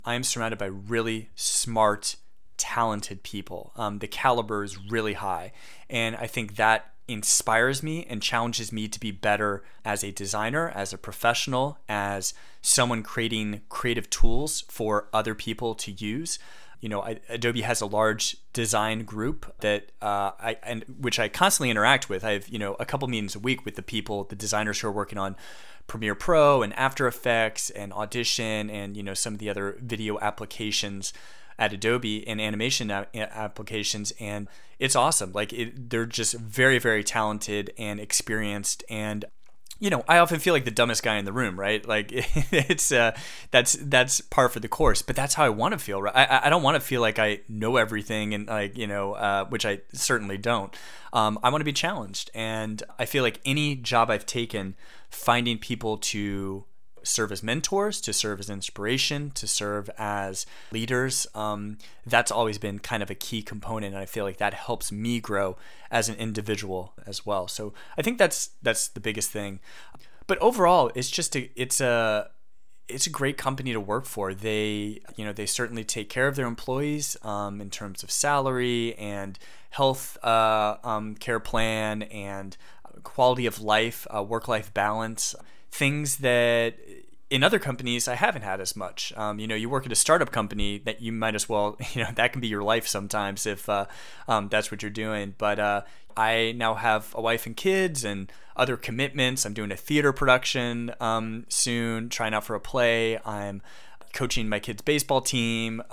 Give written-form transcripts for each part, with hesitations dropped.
I am surrounded by really smart, talented people. The caliber is really high. And I think that inspires me and challenges me to be better as a designer, as a professional, as someone creating creative tools for other people to use. Adobe has a large design group that which I constantly interact with. I have a couple meetings a week with the designers who are working on Premiere Pro and After Effects and Audition and some of the other video applications at Adobe and animation applications, and it's awesome. They're just very, very talented and experienced, and I often feel like the dumbest guy in the room, right? Like it's that's par for the course, but that's how I want to feel. Right? I don't want to feel like I know everything and which I certainly don't. I want to be challenged, and I feel like any job I've taken, finding people to serve as mentors, to serve as inspiration, to serve as leaders, that's always been kind of a key component, and I feel like that helps me grow as an individual as well. So I think that's the biggest thing. But overall, it's a great company to work for. They certainly take care of their employees in terms of salary and health care plan and quality of life, work-life balance. Things that in other companies I haven't had as much. You work at a startup company that you might as well, that can be your life sometimes if that's what you're doing. But I now have a wife and kids and other commitments. I'm doing a theater production soon, trying out for a play. I'm coaching my kids' baseball team.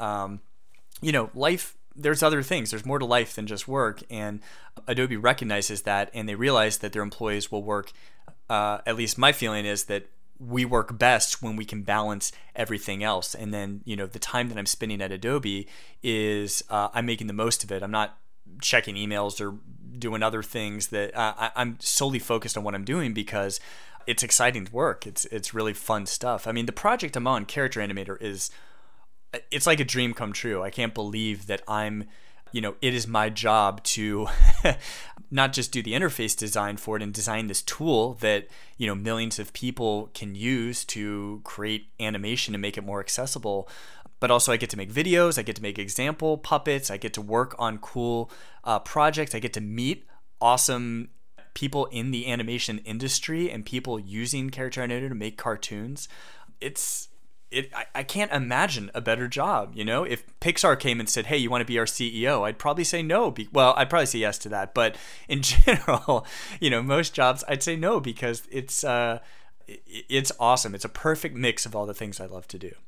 Life, there's other things. There's more to life than just work. And Adobe recognizes that, and they realize that their employees will work. At least my feeling is that we work best when we can balance everything else. And then, the time that I'm spending at Adobe is I'm making the most of it. I'm not checking emails or doing other things that I'm solely focused on what I'm doing because it's exciting work. It's really fun stuff. I mean, the project I'm on, Character Animator, it's like a dream come true. I can't believe that it is my job to not just do the interface design for it and design this tool that, millions of people can use to create animation and make it more accessible. But also I get to make videos, I get to make example puppets, I get to work on cool projects, I get to meet awesome people in the animation industry and people using Character Animator to make cartoons. I can't imagine a better job. If Pixar came and said, "Hey, you want to be our CEO?" I'd probably say no. I'd probably say yes to that. But in general, most jobs I'd say no because it's awesome. It's a perfect mix of all the things I love to do.